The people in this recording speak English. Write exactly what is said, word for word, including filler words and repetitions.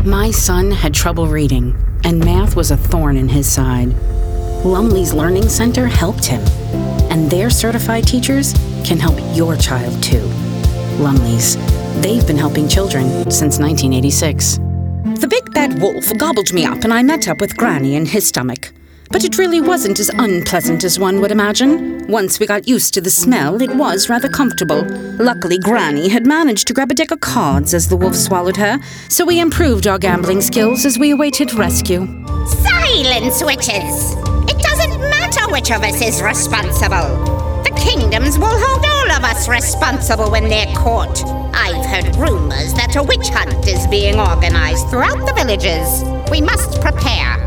My son had trouble reading, and math was a thorn in his side. Lumley's Learning Center helped him, and their certified teachers can help your child too. Lumley's. They've been helping children since nineteen eighty-six. The big bad wolf gobbled me up and I met up with Granny in his stomach. But it really wasn't as unpleasant as one would imagine. Once we got used to the smell, it was rather comfortable. Luckily, Granny had managed to grab a deck of cards as the wolf swallowed her, so we improved our gambling skills as we awaited rescue. Silence, witches! It doesn't matter which of us is responsible. The kingdoms will hold all of us responsible when they're caught. I've heard rumors that a witch hunt is being organized throughout the villages. We must prepare.